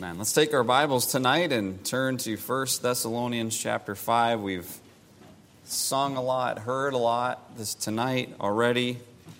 Man, let's take our Bibles tonight and turn to 1 Thessalonians chapter 5. We've sung a lot, heard a lot this tonight already.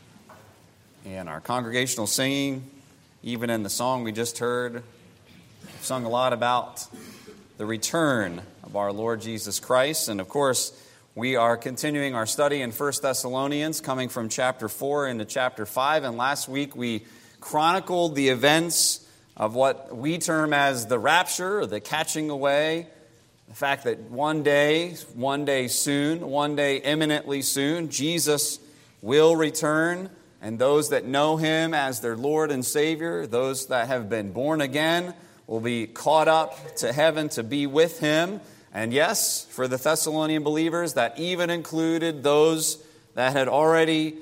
And our congregational singing, even in the song we just heard, we've sung a lot about the return of our Lord Jesus Christ. And of course, we are continuing our study in 1 Thessalonians, coming from chapter 4 into chapter 5. And last week we chronicled the events of what we term as the rapture, or the catching away. The fact that one day soon, one day imminently soon, Jesus will return. And those that know Him as their Lord and Savior, those that have been born again, will be caught up to heaven to be with Him. And yes, for the Thessalonian believers, that even included those that had already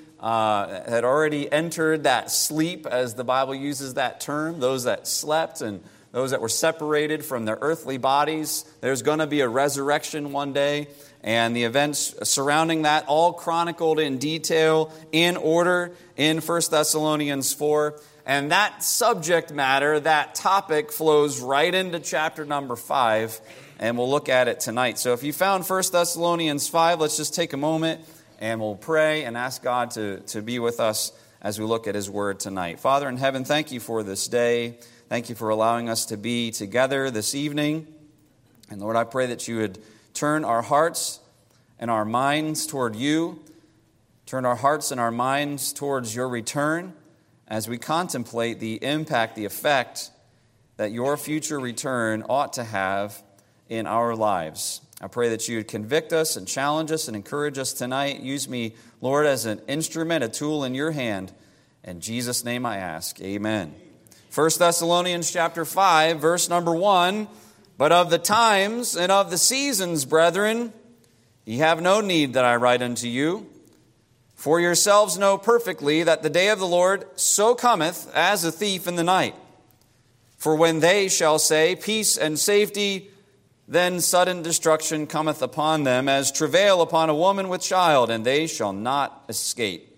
entered that sleep, as the Bible uses that term, those that slept and those that were separated from their earthly bodies. There's going to be a resurrection one day, and the events surrounding that all chronicled in detail, in order, in 1 Thessalonians 4. And that subject matter, that topic, flows right into chapter number 5, and we'll look at it tonight. So if you found 1 Thessalonians 5, let's just take a moment and we'll pray and ask God to be with us as we look at His Word tonight. Father in heaven, thank You for this day. Thank You for allowing us to be together this evening. And Lord, I pray that You would turn our hearts and our minds toward You. Turn our hearts and our minds towards Your return as we contemplate the impact, the effect that Your future return ought to have in our lives. I pray that You would convict us and challenge us and encourage us tonight. Use me, Lord, as an instrument, a tool in Your hand. In Jesus' name I ask, amen. 1 Thessalonians chapter 5, verse number 1. But of the times and of the seasons, brethren, ye have no need that I write unto you. For yourselves know perfectly that the day of the Lord so cometh as a thief in the night. For when they shall say, peace and safety, then sudden destruction cometh upon them, as travail upon a woman with child, and they shall not escape.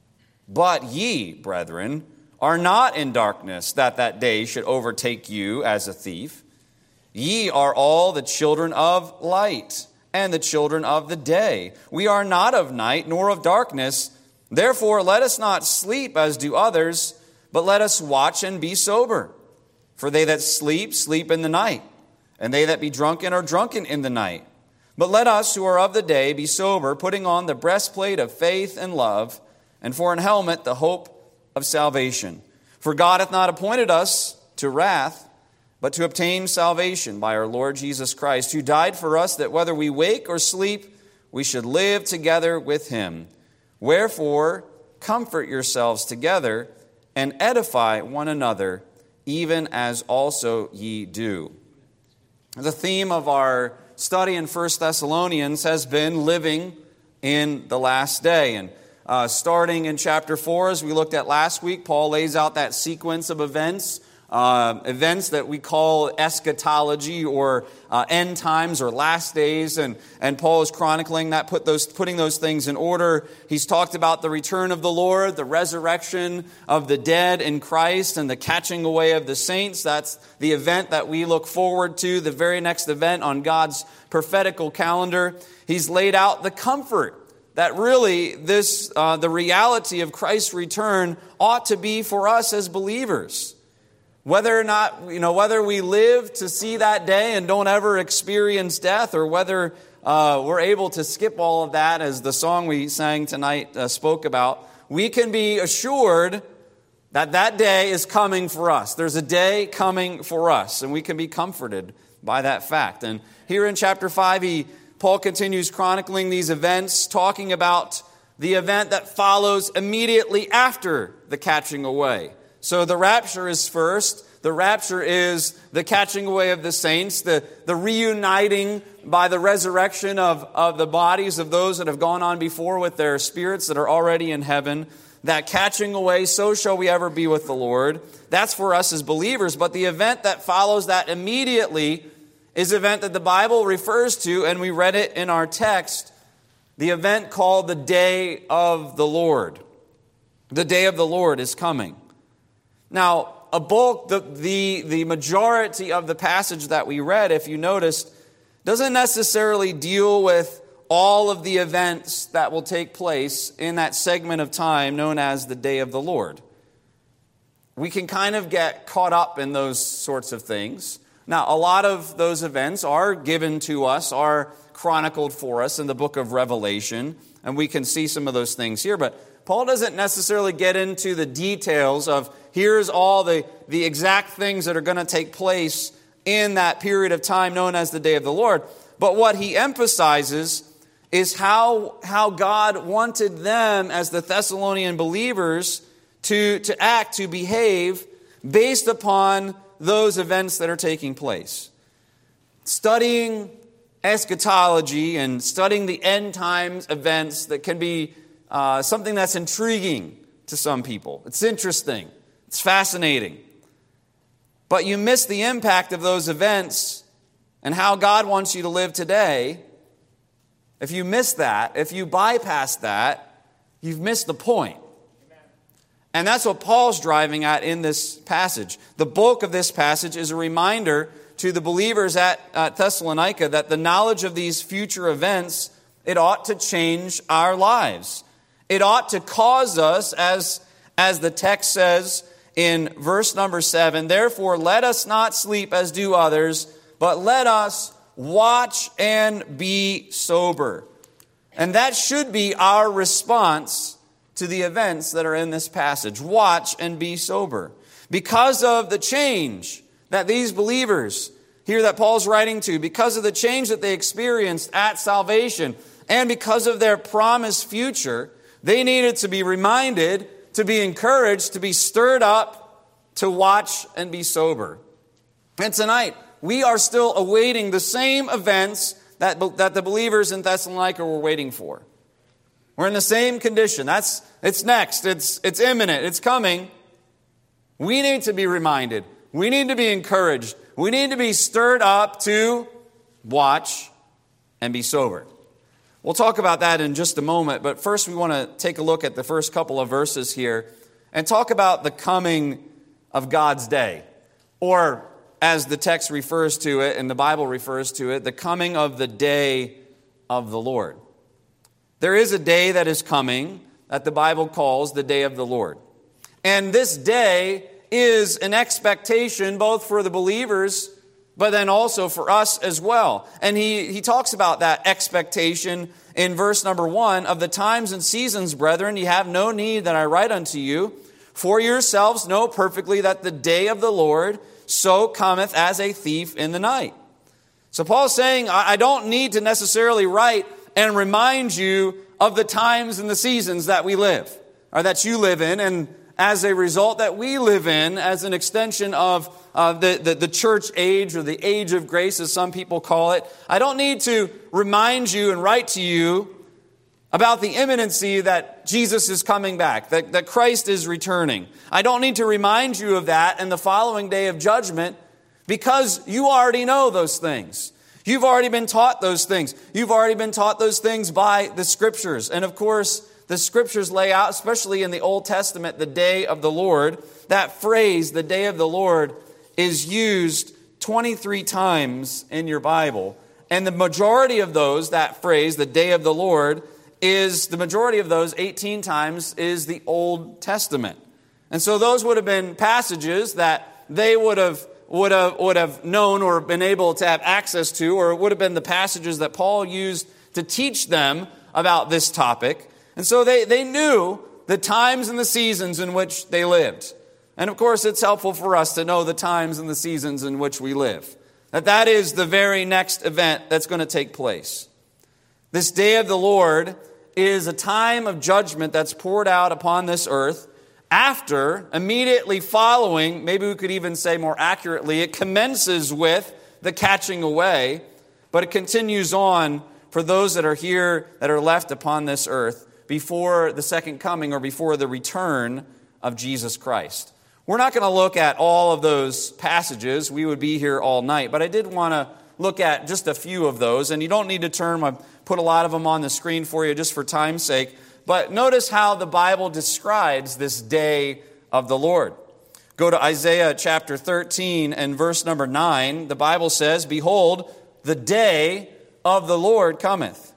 But ye, brethren, are not in darkness, that day should overtake you as a thief. Ye are all the children of light, and the children of the day. We are not of night, nor of darkness. Therefore let us not sleep as do others, but let us watch and be sober. For they that sleep, sleep in the night. And they that be drunken are drunken in the night. But let us who are of the day be sober, putting on the breastplate of faith and love, and for an helmet the hope of salvation. For God hath not appointed us to wrath, but to obtain salvation by our Lord Jesus Christ, who died for us, that whether we wake or sleep, we should live together with Him. Wherefore, comfort yourselves together, and edify one another, even as also ye do. The theme of our study in 1 Thessalonians has been living in the last day. And starting in chapter 4, as we looked at last week, Paul lays out that sequence of events that we call eschatology, or end times, or last days. And Paul is chronicling that, putting those things in order. He's talked about the return of the Lord, the resurrection of the dead in Christ, and the catching away of the saints. That's the event that we look forward to, the very next event on God's prophetical calendar. He's laid out the comfort that really the reality of Christ's return ought to be for us as believers. Whether or not, whether we live to see that day and don't ever experience death, or whether we're able to skip all of that, as the song we sang tonight spoke about, we can be assured that that day is coming for us. There's a day coming for us, and we can be comforted by that fact. And here in chapter 5, Paul continues chronicling these events, talking about the event that follows immediately after the catching away. So the rapture is first. The rapture is the catching away of the saints, the reuniting by the resurrection of the bodies of those that have gone on before with their spirits that are already in heaven. That catching away, so shall we ever be with the Lord. That's for us as believers. But the event that follows that immediately is an event that the Bible refers to, and we read it in our text, the event called the day of the Lord. The day of the Lord is coming. Now, a bulk, the majority of the passage that we read, if you noticed, doesn't necessarily deal with all of the events that will take place in that segment of time known as the day of the Lord. We can kind of get caught up in those sorts of things. Now, a lot of those events are given to us, are chronicled for us in the book of Revelation, and we can see some of those things here, but Paul doesn't necessarily get into the details of here's all the exact things that are going to take place in that period of time known as the day of the Lord. But what he emphasizes is how God wanted them as the Thessalonian believers to act, to behave based upon those events that are taking place. Studying eschatology and studying the end times events that can be something that's intriguing to some people. It's interesting. It's fascinating. But you miss the impact of those events and how God wants you to live today. If you miss that, if you bypass that, you've missed the point. And that's what Paul's driving at in this passage. The bulk of this passage is a reminder to the believers at Thessalonica that the knowledge of these future events, it ought to change our lives. It ought to cause us, as the text says in verse number 7, therefore let us not sleep as do others, but let us watch and be sober. And that should be our response to the events that are in this passage. Watch and be sober. Because of the change that these believers here that Paul's writing to, because of the change that they experienced at salvation, and because of their promised future, they needed to be reminded, to be encouraged, to be stirred up, to watch and be sober. And tonight, we are still awaiting the same events that the believers in Thessalonica were waiting for. We're in the same condition. It's next. It's imminent. It's coming. We need to be reminded. We need to be encouraged. We need to be stirred up to watch and be sober. We'll talk about that in just a moment, but first we want to take a look at the first couple of verses here and talk about the coming of God's day, or as the text refers to it and the Bible refers to it, the coming of the day of the Lord. There is a day that is coming that the Bible calls the day of the Lord. And this day is an expectation both for the believers, but then also for us as well. And he talks about that expectation in verse number 1 of the times and seasons, brethren, ye have no need that I write unto you. For yourselves know perfectly that the day of the Lord so cometh as a thief in the night. So Paul's saying, I don't need to necessarily write and remind you of the times and the seasons that we live, or that you live in, and as a result that we live in as an extension of the church age, or the age of grace as some people call it. I don't need to remind you and write to you about the imminency that Jesus is coming back, that Christ is returning. I don't need to remind you of that in the following day of judgment, because you already know those things. You've already been taught those things. You've already been taught those things by the Scriptures. And of course, the Scriptures lay out, especially in the Old Testament, the day of the Lord. That phrase, the day of the Lord, is used 23 times in your Bible. And the majority of those, that phrase, the day of the Lord, the majority of those, 18 times, is the Old Testament. And so those would have been passages that they would have known or been able to have access to, or it would have been the passages that Paul used to teach them about this topic. And so they knew the times and the seasons in which they lived. And of course, it's helpful for us to know the times and the seasons in which we live. That is the very next event that's going to take place. This day of the Lord is a time of judgment that's poured out upon this earth after, immediately following, maybe we could even say more accurately, it commences with the catching away, but it continues on for those that are here, that are left upon this earth before the second coming or before the return of Jesus Christ. We're not going to look at all of those passages. We would be here all night, but I did want to look at just a few of those, and you don't need to turn. I put a lot of them on the screen for you just for time's sake. But notice how the Bible describes this day of the Lord. Go to Isaiah chapter 13 and verse number 9. The Bible says, "Behold, the day of the Lord cometh,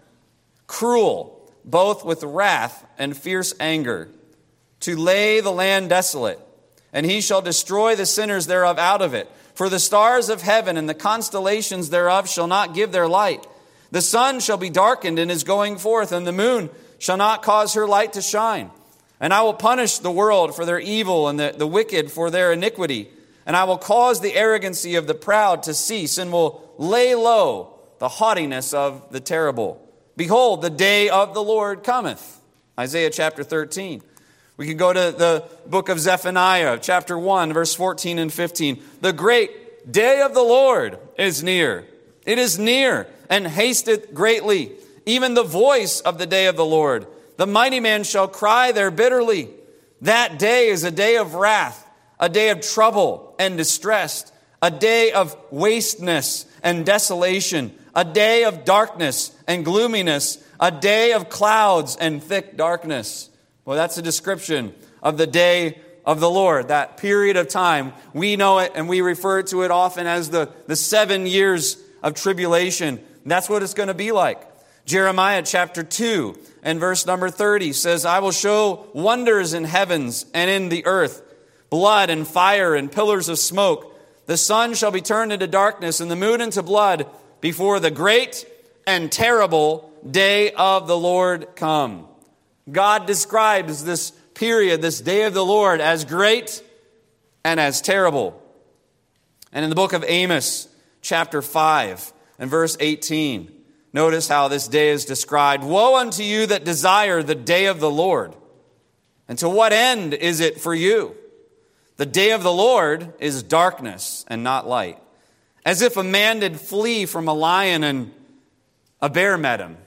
cruel, both with wrath and fierce anger, to lay the land desolate, and he shall destroy the sinners thereof out of it. For the stars of heaven and the constellations thereof shall not give their light. The sun shall be darkened in his going forth, and the moon shall not cause her light to shine. And I will punish the world for their evil and the wicked for their iniquity. And I will cause the arrogancy of the proud to cease, and will lay low the haughtiness of the terrible. Behold, the day of the Lord cometh." Isaiah chapter 13. We can go to the book of Zephaniah, chapter 1, verse 14 and 15. "The great day of the Lord is near. It is near, and hasteth greatly. Even the voice of the day of the Lord. The mighty man shall cry there bitterly. That day is a day of wrath, a day of trouble and distress, a day of wasteness and desolation, a day of darkness and gloominess, a day of clouds and thick darkness." Well, that's a description of the day of the Lord, that period of time. We know it and we refer to it often as the 7 years of tribulation. That's what it's going to be like. Jeremiah chapter 2 and verse number 30 says, "I will show wonders in heavens and in the earth, blood and fire and pillars of smoke. The sun shall be turned into darkness and the moon into blood before the great and terrible day of the Lord come." God describes this period, this day of the Lord, as great and as terrible. And in the book of Amos, chapter 5 and verse 18, notice how this day is described. "Woe unto you that desire the day of the Lord. And to what end is it for you? The day of the Lord is darkness and not light. As if a man did flee from a lion and a bear met him.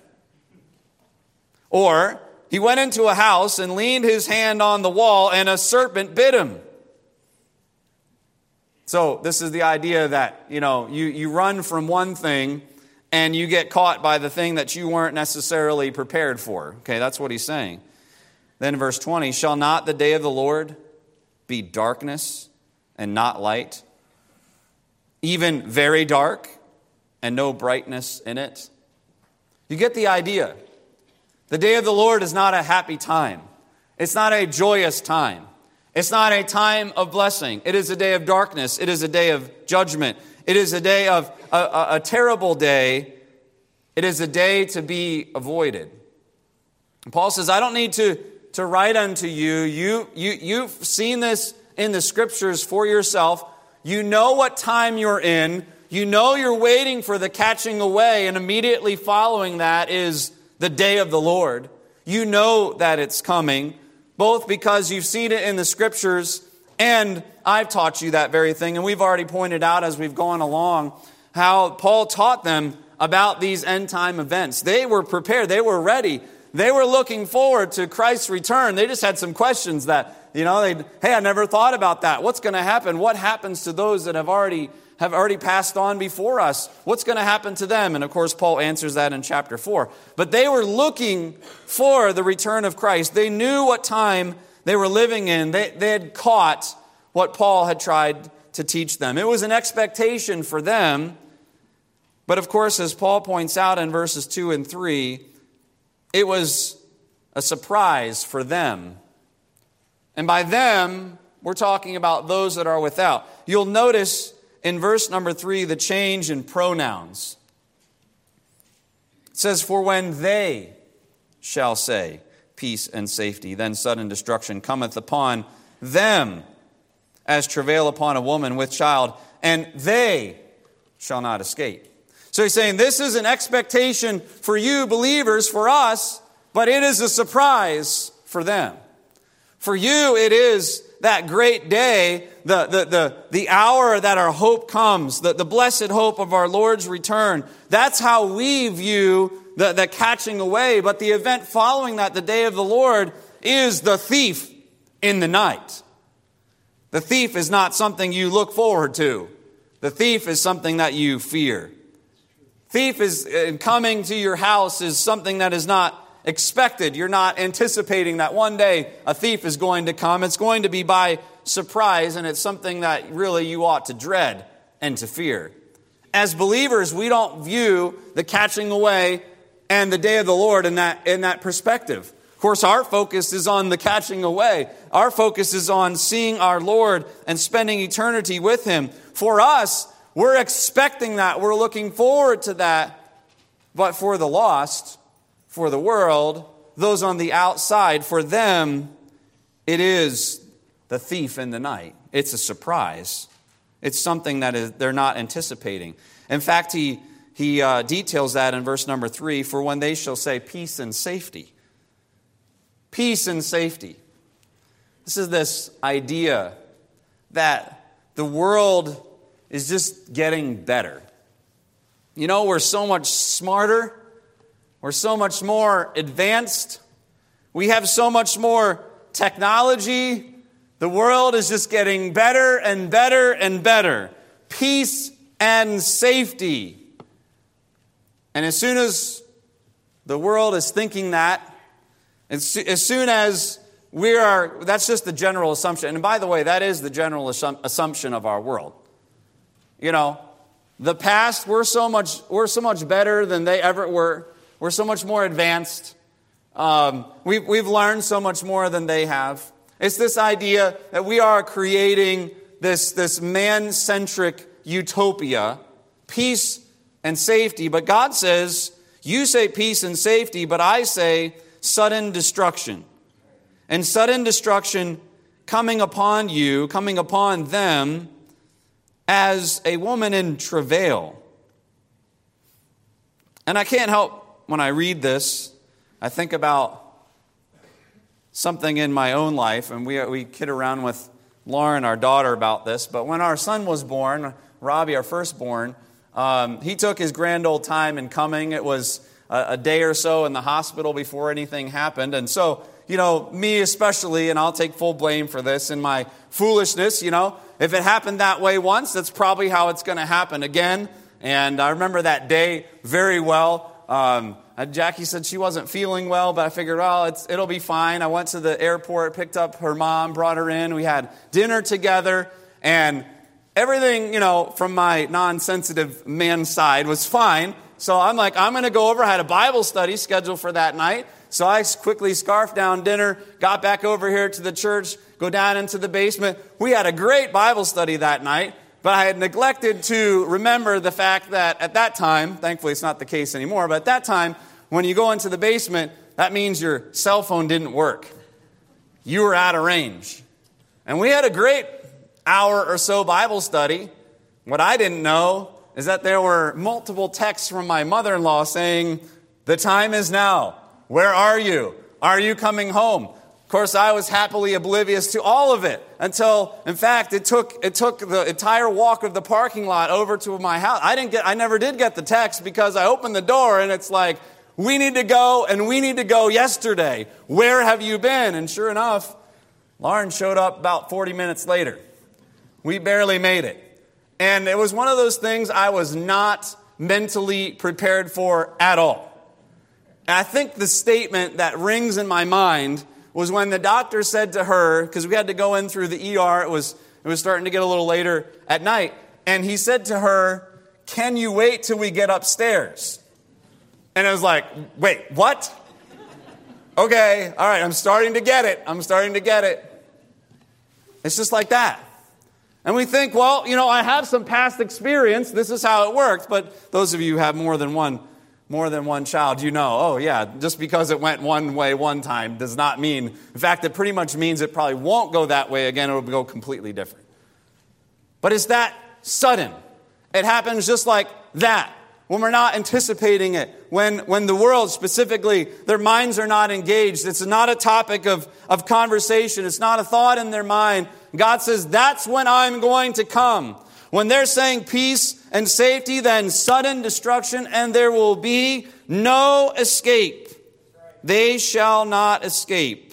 Or he went into a house and leaned his hand on the wall, and a serpent bit him." So this is the idea that, you run from one thing and you get caught by the thing that you weren't necessarily prepared for. Okay, that's what he's saying. Then in verse 20, "Shall not the day of the Lord be darkness and not light, even very dark and no brightness in it?" You get the idea. The day of the Lord is not a happy time. It's not a joyous time. It's not a time of blessing. It is a day of darkness. It is a day of judgment. It is a day of a terrible day. It is a day to be avoided. And Paul says, I don't need to write unto you. You've seen this in the scriptures for yourself. You know what time you're in. You know you're waiting for the catching away, and immediately following that is the day of the Lord. You know that it's coming, both because you've seen it in the scriptures, and I've taught you that very thing. And we've already pointed out as we've gone along how Paul taught them about these end time events. They were prepared. They were ready. They were looking forward to Christ's return. They just had some questions that, hey, I never thought about that. What's going to happen? What happens to those that have already passed on before us? What's going to happen to them? And of course, Paul answers that in chapter 4. But they were looking for the return of Christ. They knew what time they were living in. They had caught what Paul had tried to teach them. It was an expectation for them. But of course, as Paul points out in verses 2 and 3, it was a surprise for them. And by them, we're talking about those that are without. You'll notice in verse number 3, the change in pronouns. It says, "For when they shall say peace and safety, then sudden destruction cometh upon them, as travail upon a woman with child, and they shall not escape." So he's saying this is an expectation for you believers, for us, but it is a surprise for them. For you, it is that great day, the hour that our hope comes, the blessed hope of our Lord's return. That's how we view the catching away. But the event following that, the day of the Lord, is the thief in the night. The thief is not something you look forward to. The thief is something that you fear. Thief is coming to your house is something that is not expected. You're not anticipating that one day a thief is going to come. It's going to be by surprise, and it's something that really you ought to dread and to fear. As believers, we don't view the catching away and the day of the Lord in that perspective. Of course, our focus is on the catching away. Our focus is on seeing our Lord and spending eternity with Him. For us, we're expecting that. We're looking forward to that. But for the lost, for the world, those on the outside, for them, it is the thief in the night. It's a surprise. It's something that they're not anticipating. In fact, he details that in verse number 3, for when they shall say peace and safety. Peace and safety. This is this idea that the world is just getting better. You know, we're so much smarter. We're so much more advanced. We have so much more technology. The world is just getting better and better and better. Peace and safety. And as soon as the world is thinking that, as soon as that's just the general assumption. And by the way, that is the general assumption of our world. You know, the past, we're so much better than they ever were. We're so much more advanced. We've learned so much more than they have. It's this idea that we are creating this man-centric utopia, peace and safety. But God says, you say peace and safety, but I say sudden destruction. And sudden destruction coming upon you, coming upon them as a woman in travail. And I can't help, when I read this, I think about something in my own life, and we kid around with Lauren, our daughter, about this. But when our son was born, Robbie, our firstborn, he took his grand old time in coming. It was a day or so in the hospital before anything happened. And so, you know, me especially, and I'll take full blame for this, in my foolishness, you know, if it happened that way once, that's probably how it's going to happen again. And I remember that day very well. Jackie said she wasn't feeling well, but I figured, it'll be fine. I went to the airport, picked up her mom, brought her in. We had dinner together, and everything, you know, from my non-sensitive man side was fine. So I'm like, I'm going to go over. I had a Bible study scheduled for that night. So I quickly scarfed down dinner, got back over here to the church, go down into the basement. We had a great Bible study that night. But I had neglected to remember the fact that at that time, thankfully it's not the case anymore, but at that time, when you go into the basement, that means your cell phone didn't work. You were out of range. And we had a great hour or so Bible study. What I didn't know is that there were multiple texts from my mother-in-law saying, the time is now. Where are you? Are you coming home? Of course, I was happily oblivious to all of it until, in fact, it took the entire walk of the parking lot over to my house. I never did get the text because I opened the door and it's like, we need to go and we need to go yesterday. Where have you been? And sure enough, Lauren showed up about 40 minutes later. We barely made it. And it was one of those things I was not mentally prepared for at all. And I think the statement that rings in my mind was when the doctor said to her, because we had to go in through the ER, it was starting to get a little later at night, and he said to her, can you wait till we get upstairs? And I was like, wait, what? Okay, all right, I'm starting to get it. It's just like that. And we think, well, you know, I have some past experience. This is how it works. But those of you who have more than one child, you know, oh yeah, just because it went one way one time does not mean, in fact, it pretty much means it probably won't go that way again. It'll go completely different. But it's that sudden. It happens just like that. When we're not anticipating it, when the world specifically, their minds are not engaged, it's not a topic of conversation, it's not a thought in their mind. God says, that's when I'm going to come. When they're saying peace and safety, then sudden destruction, and there will be no escape. They shall not escape.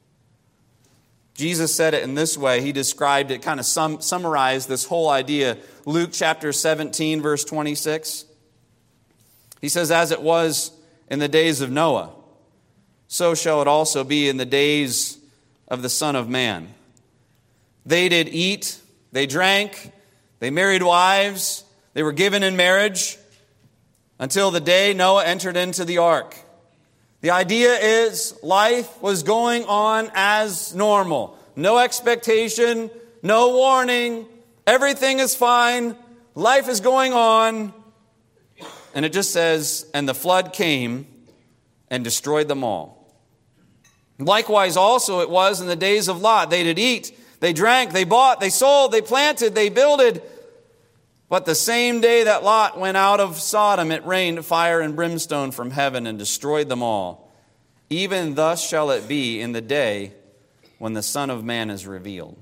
Jesus said it in this way. He described it, kind of summarized this whole idea. Luke chapter 17, verse 26. He says, as it was in the days of Noah, so shall it also be in the days of the Son of Man. They did eat, they drank, they married wives, they were given in marriage until the day Noah entered into the ark. The idea is life was going on as normal. No expectation, no warning, everything is fine, life is going on. And it just says, and the flood came and destroyed them all. Likewise also it was in the days of Lot. They did eat, they drank, they bought, they sold, they planted, they builded. But the same day that Lot went out of Sodom, it rained fire and brimstone from heaven and destroyed them all. Even thus shall it be in the day when the Son of Man is revealed.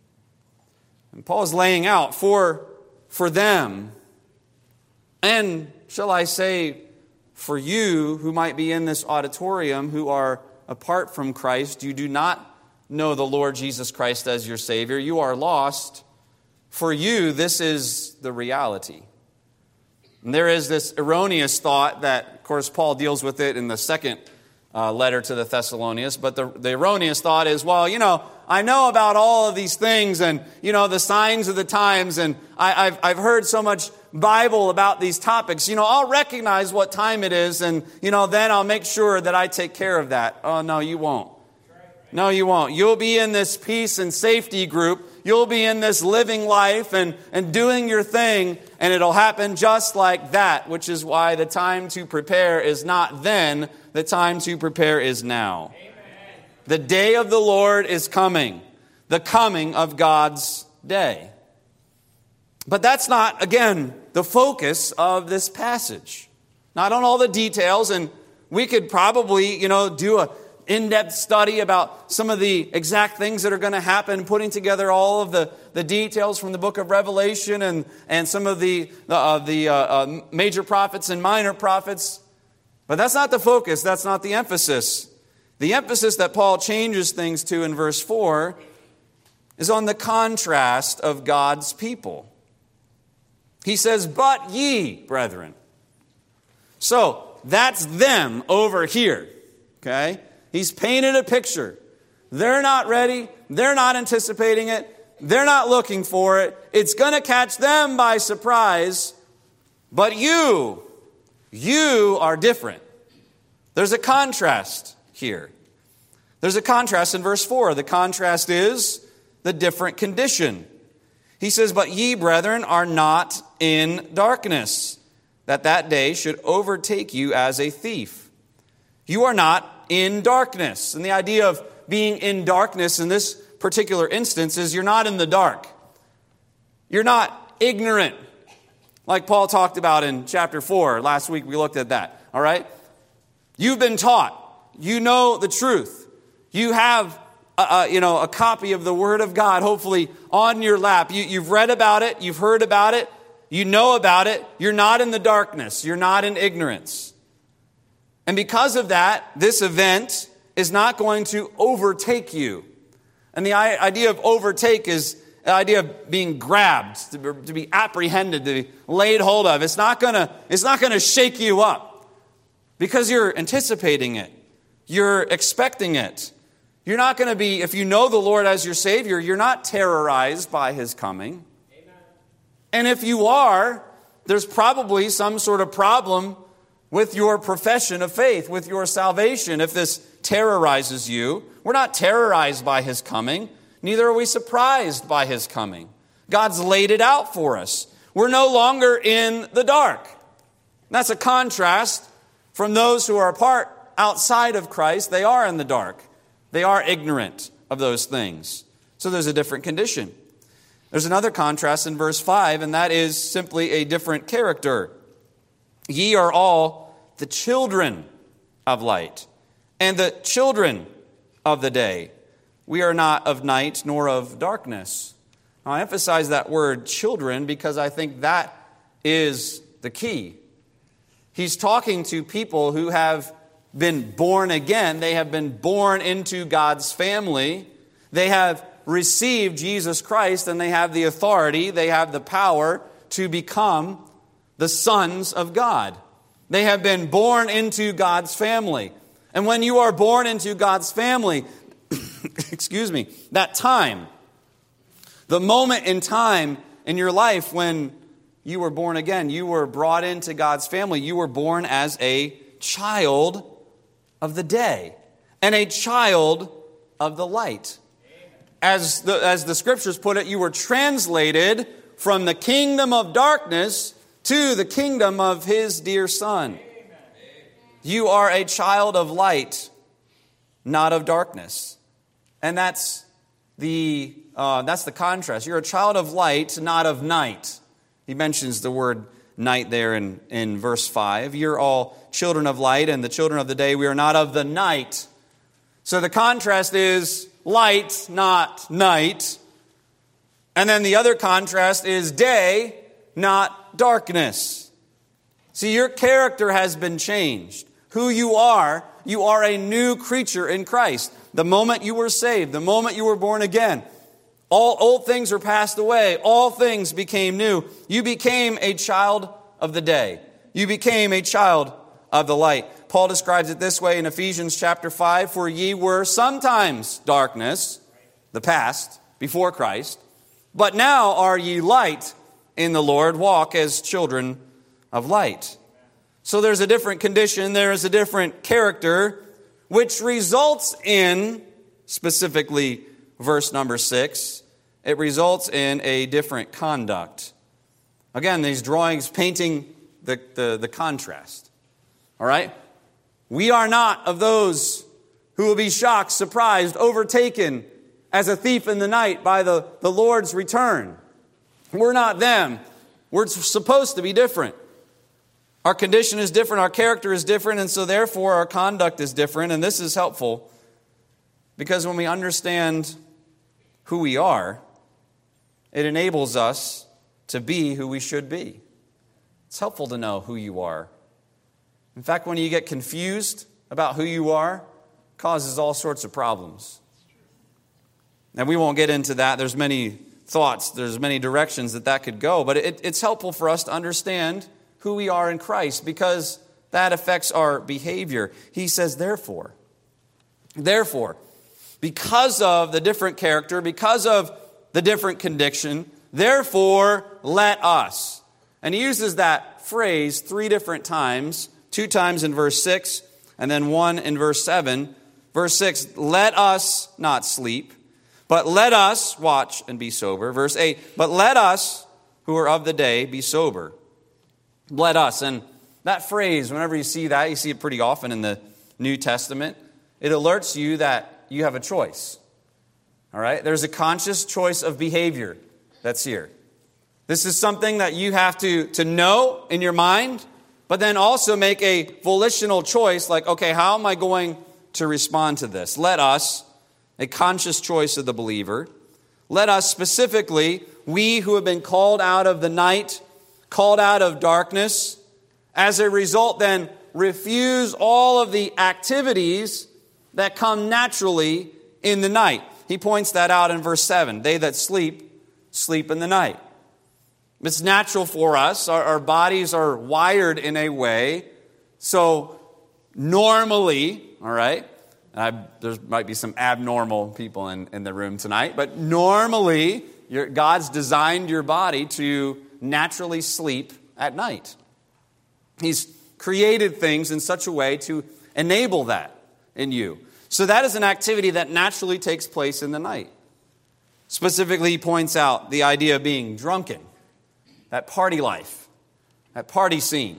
And Paul is laying out for them, and shall I say, for you who might be in this auditorium who are apart from Christ, you do not know the Lord Jesus Christ as your Savior, you are lost. For you, this is the reality. And there is this erroneous thought that, of course, Paul deals with it in the second letter to the Thessalonians, but the erroneous thought is, well, I know about all of these things and, the signs of the times, and I've heard so much Bible about these topics. I'll recognize what time it is, and, then I'll make sure that I take care of that. Oh, no, you won't. No, you won't. You'll be in this peace and safety group. You'll be in this living life and doing your thing, and it'll happen just like that, which is why the time to prepare is not then. The time to prepare is now. Amen. The day of the Lord is coming. The coming of God's day. But that's not, again, the focus of this passage. Not on all the details, and we could probably, do a in-depth study about some of the exact things that are going to happen, putting together all of the details from the book of Revelation and some of the major prophets and minor prophets. But that's not the focus. That's not the emphasis. The emphasis that Paul changes things to in verse 4 is on the contrast of God's people. He says, but ye, brethren. So that's them over here. Okay? He's painted a picture. They're not ready. They're not anticipating it. They're not looking for it. It's going to catch them by surprise. But you are different. There's a contrast here. There's a contrast in verse 4. The contrast is the different condition. He says, but ye, brethren, are not in darkness, that day should overtake you as a thief. You are not in darkness. And the idea of being in darkness in this particular instance is you're not in the dark. You're not ignorant, like Paul talked about in chapter 4. Last week we looked at that. All right? You've been taught. You know the truth. You have a copy of the Word of God, hopefully, on your lap. You've read about it. You've heard about it. You know about it. You're not in the darkness. You're not in ignorance. And because of that, this event is not going to overtake you. And the idea of overtake is the idea of being grabbed, to be apprehended, to be laid hold of. It's not going to shake you up because you're anticipating it. You're expecting it. You're not going to be, if you know the Lord as your Savior, you're not terrorized by His coming. Amen. And if you are, there's probably some sort of problem with your profession of faith, with your salvation, if this terrorizes you. We're not terrorized by His coming. Neither are we surprised by His coming. God's laid it out for us. We're no longer in the dark. That's a contrast from those who are apart outside of Christ. They are in the dark. They are ignorant of those things. So there's a different condition. There's another contrast in verse 5, and that is simply a different character. Ye are all the children of light, and the children of the day. We are not of night nor of darkness. Now, I emphasize that word children because I think that is the key. He's talking to people who have been born again. They have been born into God's family. They have received Jesus Christ, and they have the authority, they have the power to become the sons of God. They have been born into God's family. And when you are born into God's family, that time The moment in time in your life when you were born again, you were brought into God's family. You were born as a child of the day and a child of the light. As the scriptures put it, you were translated from the kingdom of darkness to the kingdom of His dear Son. You are a child of light, not of darkness. And that's the contrast. You're a child of light, not of night. He mentions the word night there in verse 5. You're all children of light, and the children of the day. We are not of the night. So the contrast is light, not night. And then the other contrast is day, not darkness. See, your character has been changed. Who you are a new creature in Christ. The moment you were saved, the moment you were born again, all old things are passed away. All things became new. You became a child of the day. You became a child of the light. Paul describes it this way in Ephesians chapter 5, for ye were sometimes darkness, the past, before Christ, but now are ye light in the Lord. Walk as children of light. So there's a different condition, there is a different character, which results in, specifically verse number 6, it results in a different conduct. Again, these drawings painting the contrast. All right? We are not of those who will be shocked, surprised, overtaken as a thief in the night by the Lord's return. We're not them. We're supposed to be different. Our condition is different, our character is different, and so therefore our conduct is different. And this is helpful because when we understand who we are, it enables us to be who we should be. It's helpful to know who you are. In fact, when you get confused about who you are, it causes all sorts of problems. And we won't get into that. There's many thoughts, there's many directions that could go, but it's helpful for us to understand who we are in Christ because that affects our behavior. He says, therefore, because of the different character, because of the different condition, therefore, let us. And he uses that phrase 3 different times, 2 times in verse 6, and then 1 in verse 7. Verse 6, let us not sleep, but let us watch and be sober. Verse 8, but let us who are of the day be sober. Let us. And that phrase, whenever you see that, you see it pretty often in the New Testament. It alerts you that you have a choice. All right? There's a conscious choice of behavior that's here. This is something that you have to know in your mind, but then also make a volitional choice like, okay, how am I going to respond to this? Let us, a conscious choice of the believer. Let us specifically, we who have been called out of the night, called out of darkness, as a result then refuse all of the activities that come naturally in the night. He points that out in verse 7. They that sleep, sleep in the night. It's natural for us. Our bodies are wired in a way. So normally, all right, there might be some abnormal people in the room tonight, but normally God's designed your body to naturally sleep at night. He's created things in such a way to enable that in you. So that is an activity that naturally takes place in the night. Specifically, he points out the idea of being drunken, that party life, that party scene.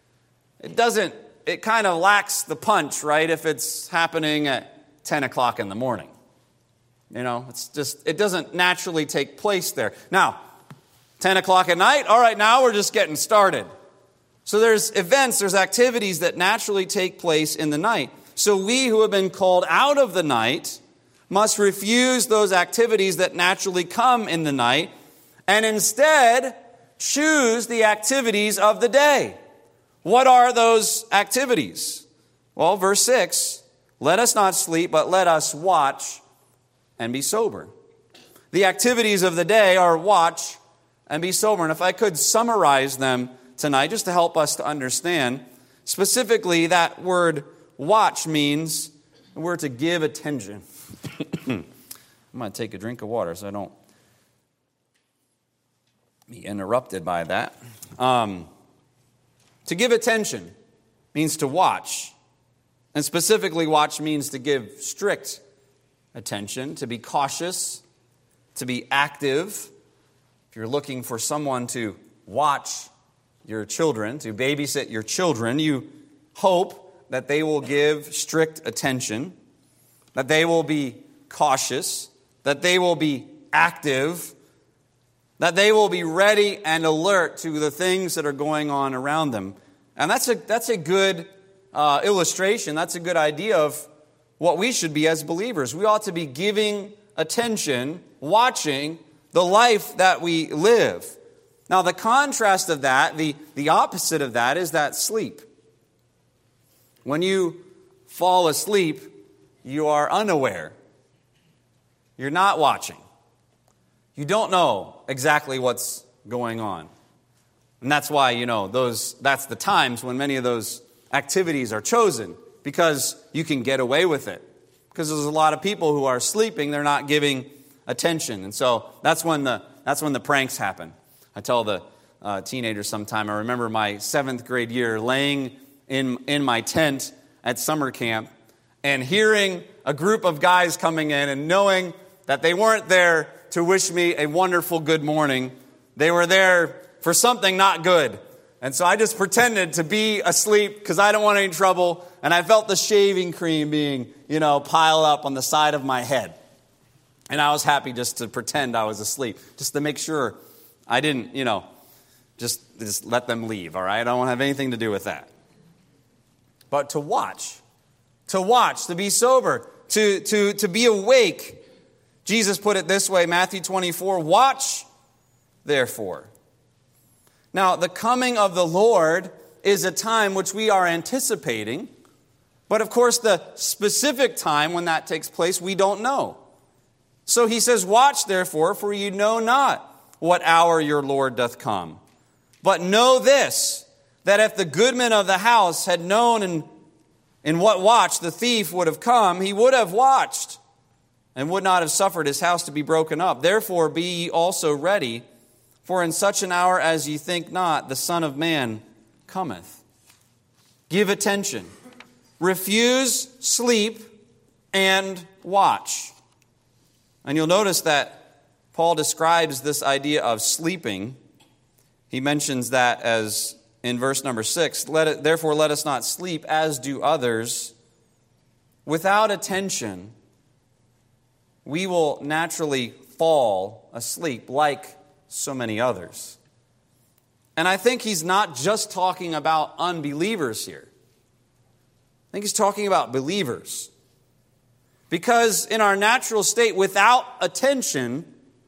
It kind of lacks the punch, right, if it's happening at 10 o'clock in the morning. You know, it doesn't naturally take place there. Now, 10 o'clock at night, all right, now we're just getting started. So there's events, there's activities that naturally take place in the night. So we who have been called out of the night must refuse those activities that naturally come in the night and instead choose the activities of the day. What are those activities? Well, verse 6, let us not sleep, but let us watch and be sober. The activities of the day are watch and be sober. And if I could summarize them tonight, just to help us to understand, specifically that word watch means we're to give attention. I'm going to take a drink of water so I don't Be interrupted by that. To give attention means to watch. And specifically, watch means to give strict attention, to be cautious, to be active. If you're looking for someone to watch your children, to babysit your children, you hope that they will give strict attention, that they will be cautious, that they will be active, that they will be ready and alert to the things that are going on around them. And that's a good illustration. That's a good idea of what we should be as believers. We ought to be giving attention, watching the life that we live. Now, the contrast of that, the opposite of that, is that sleep. When you fall asleep, you are unaware. You're not watching. You don't know exactly what's going on. And that's why, that's the times when many of those activities are chosen, because you can get away with it. Because there's a lot of people who are sleeping, they're not giving attention. And so that's when the pranks happen. I tell the teenagers sometime, I remember my 7th grade year laying in my tent at summer camp and hearing a group of guys coming in and knowing that they weren't there to wish me a wonderful good morning. They were there for something not good. And so I just pretended to be asleep because I don't want any trouble. And I felt the shaving cream being, piled up on the side of my head. And I was happy just to pretend I was asleep, just to make sure I didn't, just let them leave, all right? I don't want to have anything to do with that. But to watch, to be sober, to be awake. Jesus put it this way, Matthew 24, watch, therefore. Now, the coming of the Lord is a time which we are anticipating, but of course the specific time when that takes place, we don't know. So he says, watch, therefore, for you know not what hour your Lord doth come. But know this, that if the goodman of the house had known in what watch the thief would have come, he would have watched and would not have suffered his house to be broken up. Therefore be ye also ready, for in such an hour as ye think not, the Son of Man cometh. Give attention. Refuse sleep and watch. And you'll notice that Paul describes this idea of sleeping. He mentions that as in verse number 6, therefore let us not sleep as do others. Without attention, we will naturally fall asleep like so many others. And I think he's not just talking about unbelievers here. I think he's talking about believers. Because in our natural state, without attention,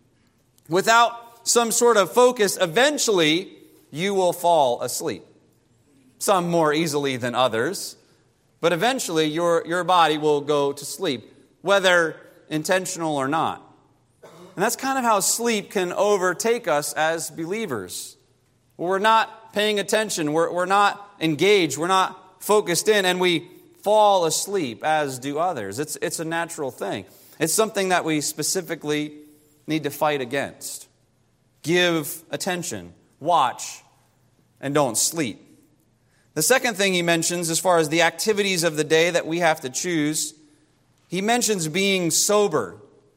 without some sort of focus, eventually you will fall asleep. Some more easily than others, but eventually your body will go to sleep, whether intentional or not. And that's kind of how sleep can overtake us as believers. We're not paying attention, we're not engaged, we're not focused in, and we fall asleep, as do others. It's a natural thing. It's something that we specifically need to fight against. Give attention, watch, and don't sleep. The second thing he mentions as far as the activities of the day that we have to choose, he mentions being sober.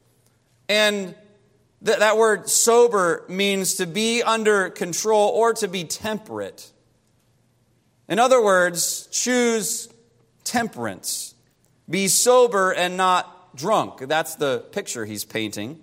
And that word sober means to be under control or to be temperate. In other words, choose temperance. Be sober and not drunk. That's the picture he's painting.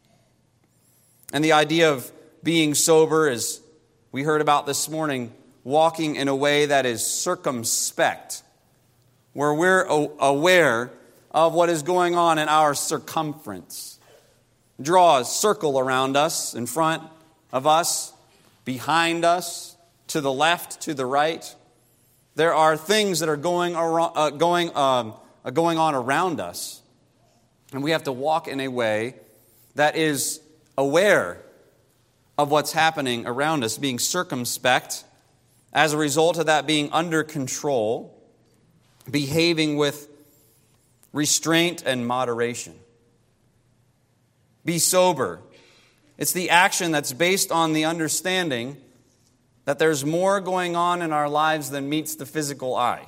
And the idea of being sober is, we heard about this morning, walking in a way that is circumspect, where we're aware of what is going on in our circumference. Draw a circle around us, in front of us, behind us, to the left, to the right. There are things that are going on around us, and we have to walk in a way that is aware of what's happening around us, being circumspect, as a result of that being under control, behaving with restraint and moderation. Be sober. It's the action that's based on the understanding that there's more going on in our lives than meets the physical eye.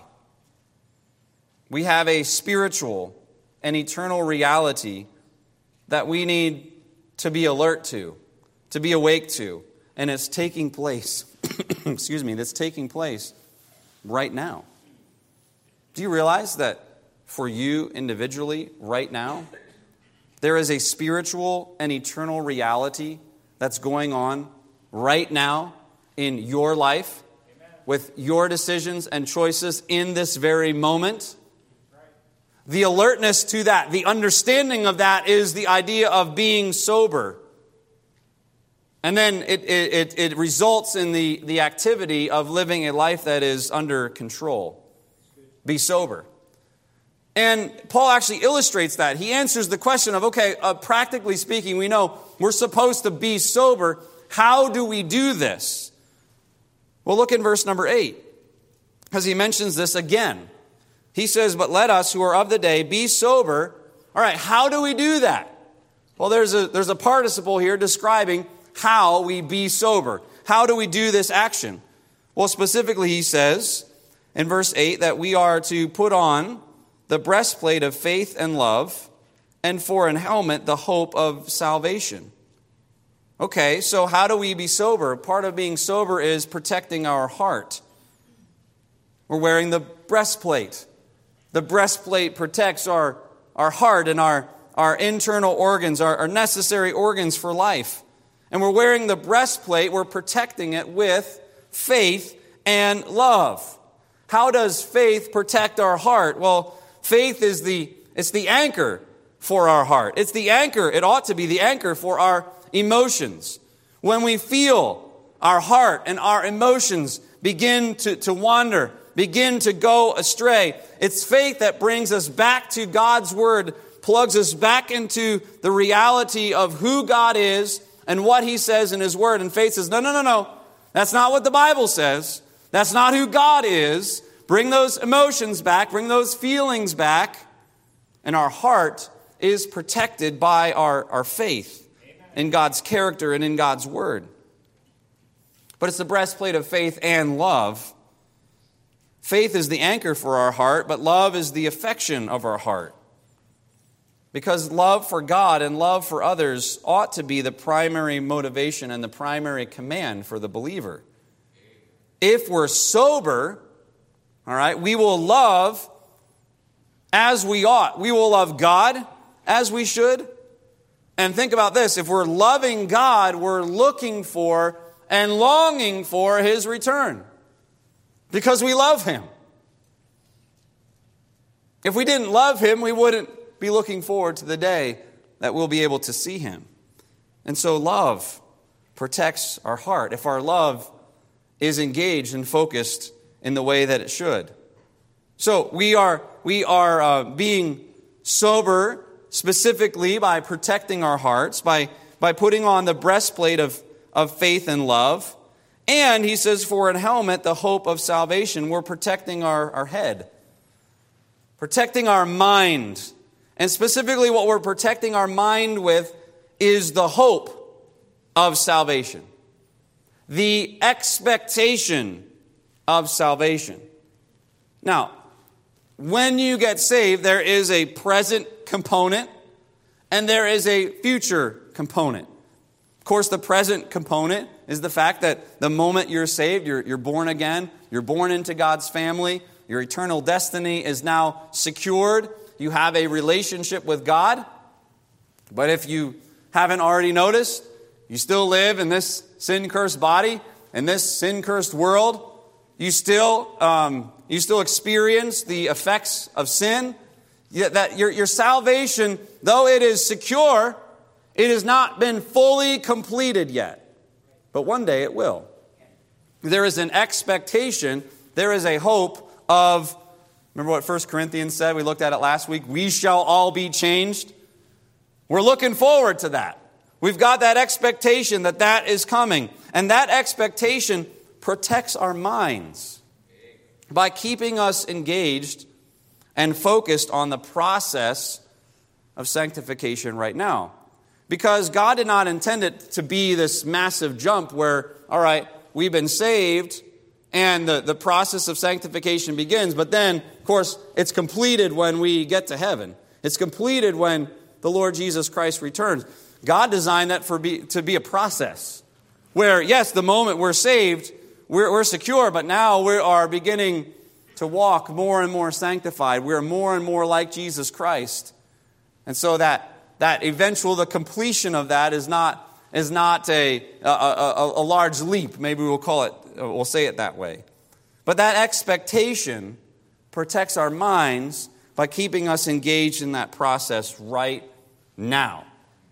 We have a spiritual and eternal reality that we need to be alert to be awake to, and it's taking place, that's taking place right now. Do you realize that for you individually right now, there is a spiritual and eternal reality that's going on right now in your life with your decisions and choices in this very moment? The alertness to that, the understanding of that is the idea of being sober. And then it results in the activity of living a life that is under control. Be sober. And Paul actually illustrates that. He answers the question of, practically speaking, we know we're supposed to be sober. How do we do this? Well, look in verse number 8, because he mentions this again. He says, but let us who are of the day be sober. All right, how do we do that? Well, there's a participle here describing how we be sober. How do we do this action? Well, specifically he says in verse 8 that we are to put on the breastplate of faith and love, and for an helmet the hope of salvation. Okay, so how do we be sober? Part of being sober is protecting our heart. We're wearing the breastplate. The breastplate protects our heart and our internal organs, our necessary organs for life. And we're wearing the breastplate, we're protecting it with faith and love. How does faith protect our heart? Well, faith is the anchor for our heart. It's the anchor, it ought to be the anchor for our emotions. When we feel our heart and our emotions begin to wander, begin to go astray, it's faith that brings us back to God's Word, plugs us back into the reality of who God is and what He says in His Word. And faith says, no. That's not what the Bible says. That's not who God is. Bring those emotions back. Bring those feelings back. And our heart is protected by our faith in God's character and in God's Word. But it's the breastplate of faith and love. Faith is the anchor for our heart, but love is the affection of our heart. Because love for God and love for others ought to be the primary motivation and the primary command for the believer. If we're sober, all right, we will love as we ought. We will love God as we should. And think about this. If we're loving God, we're looking for and longing for His return. Because we love Him. If we didn't love Him, we wouldn't be looking forward to the day that we'll be able to see Him. And so love protects our heart if our love is engaged and focused in the way that it should. So we are being sober specifically by protecting our hearts, by putting on the breastplate of faith and love. And he says, for a helmet, the hope of salvation. We're protecting our head, protecting our mind. And specifically what we're protecting our mind with is the hope of salvation. The expectation of salvation. Now, when you get saved, there is a present component and there is a future component. Of course, the present component is the fact that the moment you're saved, you're born again, you're born into God's family, your eternal destiny is now secured. You have a relationship with God. But if you haven't already noticed, you still live in this sin-cursed body, in this sin-cursed world. You still experience the effects of sin. That your salvation, though it is secure, it has not been fully completed yet. But one day it will. There is an expectation, there is a hope of, remember what 1 Corinthians said? We looked at it last week. We shall all be changed. We're looking forward to that. We've got that expectation that is coming. And that expectation protects our minds by keeping us engaged and focused on the process of sanctification right now. Because God did not intend it to be this massive jump where, all right, we've been saved and the process of sanctification begins. But then, of course, it's completed when we get to heaven. It's completed when the Lord Jesus Christ returns. God designed that to be a process where, yes, the moment we're saved, we're secure, but now we are beginning to walk more and more sanctified. We're more and more like Jesus Christ. And so that the completion of that is not a large leap. Maybe we'll say it that way. But that expectation protects our minds by keeping us engaged in that process right now.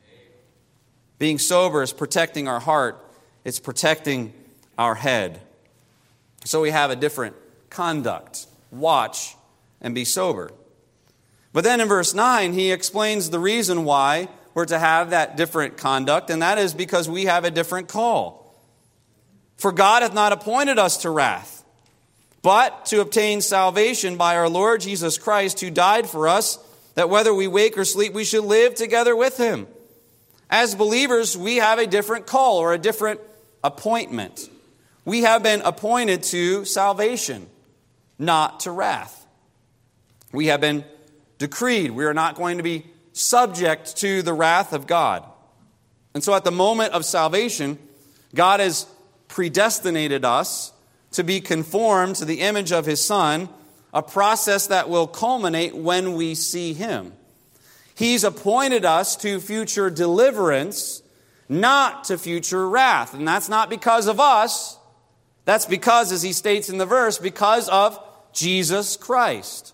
Being sober is protecting our heart. It's protecting our head. So we have a different conduct. Watch and be sober. But then in verse 9, he explains the reason why we're to have that different conduct, and that is because we have a different call. For God hath not appointed us to wrath, but to obtain salvation by our Lord Jesus Christ, who died for us, that whether we wake or sleep, we should live together with him. As believers, we have a different call or a different appointment. We have been appointed to salvation, not to wrath. We have been decreed. We are not going to be subject to the wrath of God. And so at the moment of salvation, God has predestinated us to be conformed to the image of his Son, a process that will culminate when we see him. He's appointed us to future deliverance, not to future wrath. And that's not because of us. That's because, as he states in the verse, because of Jesus Christ.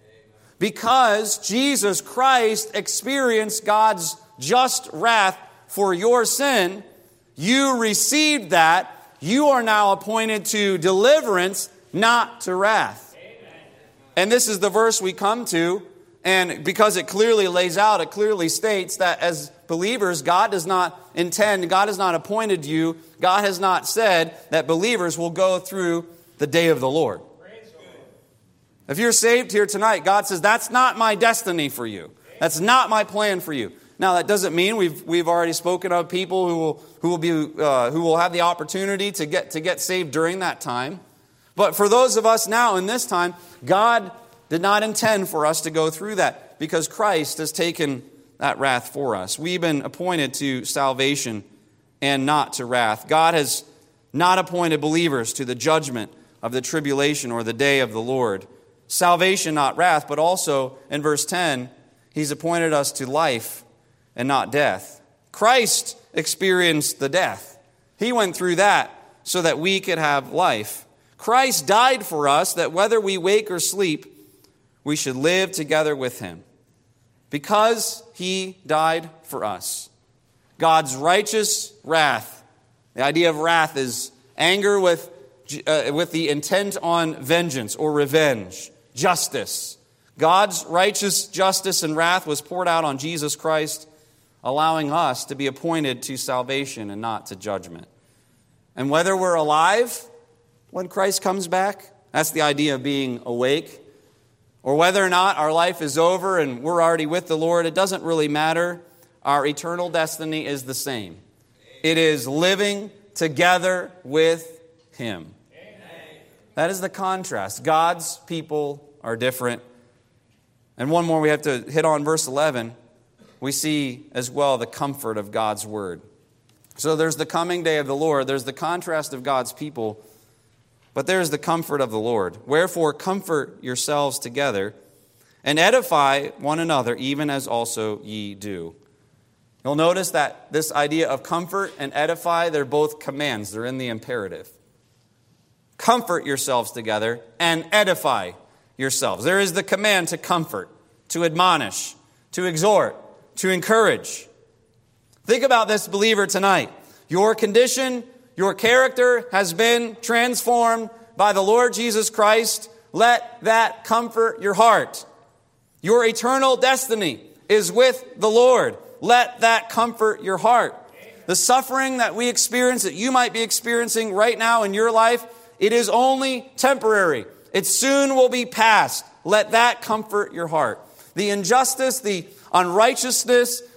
Because Jesus Christ experienced God's just wrath for your sin, you received that. You are now appointed to deliverance, not to wrath. And this is the verse we come to. And because it clearly lays out, it clearly states that as believers, God does not intend, God has not appointed you, God has not said that believers will go through the day of the Lord. If you're saved here tonight, God says, that's not my destiny for you. That's not my plan for you. Now, that doesn't mean we've already spoken of people who will have the opportunity to get saved during that time. But for those of us now in this time, God did not intend for us to go through that because Christ has taken that wrath for us. We've been appointed to salvation and not to wrath. God has not appointed believers to the judgment of the tribulation or the day of the Lord. Salvation, not wrath, but also in verse 10, he's appointed us to life and not death. Christ experienced the death. He went through that so that we could have life. Christ died for us that whether we wake or sleep, we should live together with him. Because he died for us. God's righteous wrath. The idea of wrath is anger with the intent on vengeance or revenge. Justice. God's righteous justice and wrath was poured out on Jesus Christ, allowing us to be appointed to salvation and not to judgment. And whether we're alive when Christ comes back, that's the idea of being awake, or whether or not our life is over and we're already with the Lord, it doesn't really matter. Our eternal destiny is the same. It is living together with him. That is the contrast. God's people are different. And one more we have to hit on, verse 11. We see as well the comfort of God's word. So there's the coming day of the Lord. There's the contrast of God's people. But there's the comfort of the Lord. Wherefore comfort yourselves together and edify one another, even as also ye do. You'll notice that this idea of comfort and edify, they're both commands. They're in the imperative. Comfort yourselves together and edify yourselves. There is the command to comfort, to admonish, to exhort, to encourage. Think about this, believer, tonight. Your condition, your character has been transformed by the Lord Jesus Christ. Let that comfort your heart. Your eternal destiny is with the Lord. Let that comfort your heart. The suffering that we experience, that you might be experiencing right now in your life, it is only temporary. It soon will be past. Let that comfort your heart. The injustice, the unrighteousness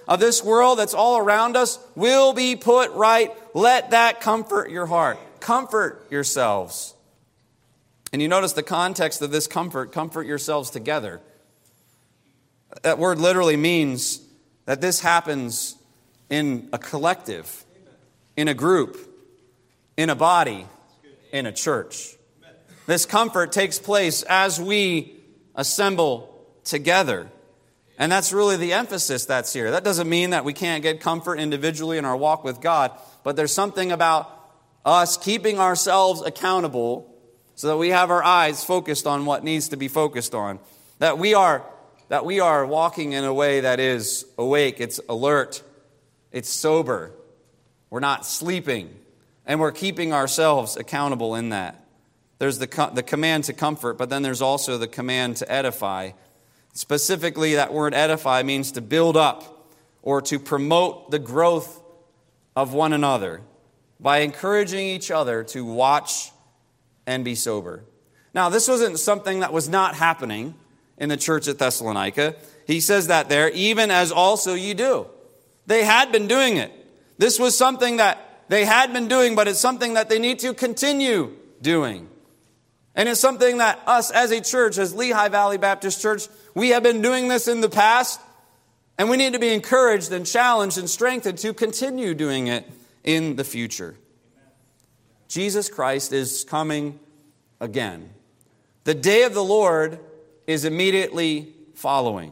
of this world that's all around us will be put right. Let that comfort your heart. Comfort yourselves. And you notice the context of this comfort yourselves together. That word literally means that this happens in a collective, in a group, in a body, in a church. This comfort takes place as we assemble together. And that's really the emphasis that's here. That doesn't mean that we can't get comfort individually in our walk with God, but there's something about us keeping ourselves accountable so that we have our eyes focused on what needs to be focused on. That we are walking in a way that is awake, it's alert, it's sober. We're not sleeping, and we're keeping ourselves accountable in that. There's the command to comfort, but then there's also the command to edify. Specifically, that word edify means to build up or to promote the growth of one another by encouraging each other to watch and be sober. Now, this wasn't something that was not happening in the church at Thessalonica. He says that there, even as also you do. They had been doing it. This was something that they had been doing, but it's something that they need to continue doing. And it's something that us as a church, as Lehigh Valley Baptist Church, we have been doing this in the past, and we need to be encouraged and challenged and strengthened to continue doing it in the future. Jesus Christ is coming again. The day of the Lord is immediately following.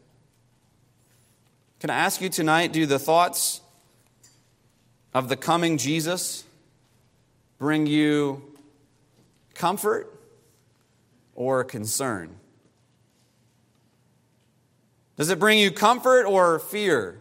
Can I ask you tonight, do the thoughts of the coming Jesus bring you comfort or concern? Does it bring you comfort or fear?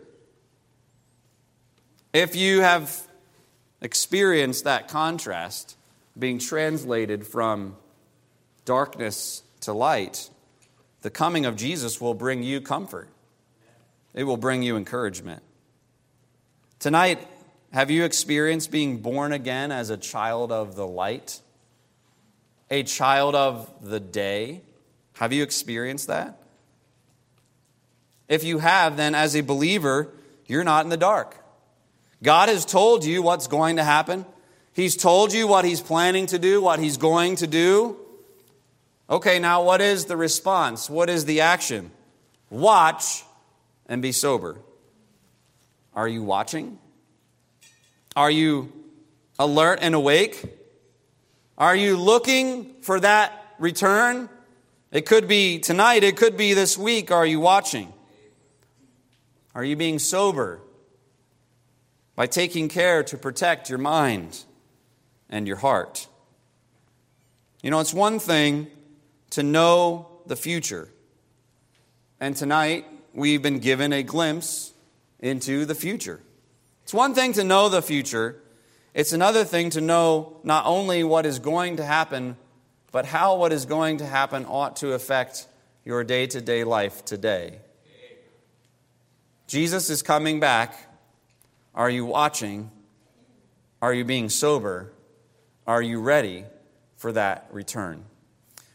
If you have experienced that contrast, being translated from darkness to light, the coming of Jesus will bring you comfort. It will bring you encouragement. Tonight, have you experienced being born again as a child of the light? A child of the day? Have you experienced that? If you have, then as a believer, you're not in the dark. God has told you what's going to happen. He's told you what He's planning to do, what He's going to do. Okay, now what is the response? What is the action? Watch and be sober. Are you watching? Are you alert and awake? Are you looking for that return? It could be tonight, it could be this week. Are you watching? Are you being sober by taking care to protect your mind and your heart? You know, it's one thing to know the future. And tonight, we've been given a glimpse into the future. It's one thing to know the future. It's another thing to know not only what is going to happen, but how what is going to happen ought to affect your day-to-day life today. Jesus is coming back. Are you watching? Are you being sober? Are you ready for that return?